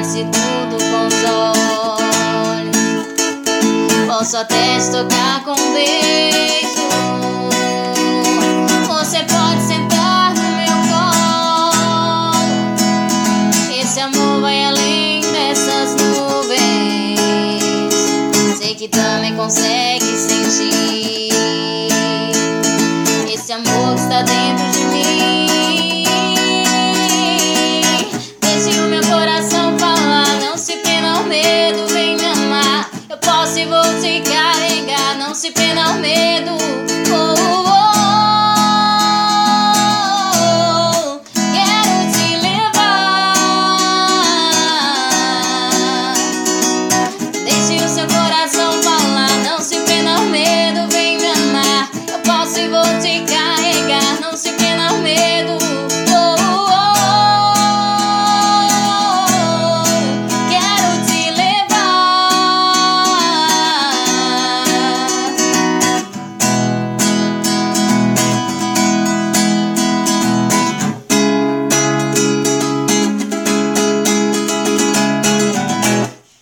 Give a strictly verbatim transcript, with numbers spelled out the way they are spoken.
conhece tudo com os olhos. Posso até te tocar com um beijo. Você pode sentar no meu colo. Esse amor vai além dessas nuvens. Sei que também consegue sentir esse amor que está dentro de mim. Deixe o meu coração falar, não se prenda ao medo, vem me amar. Eu posso e vou te carregar, não se prenda ao medo. Oh, oh, oh. Quero te levar. Deixe o seu coração falar, não se prenda ao medo, vem me amar. Eu posso e vou te carregar.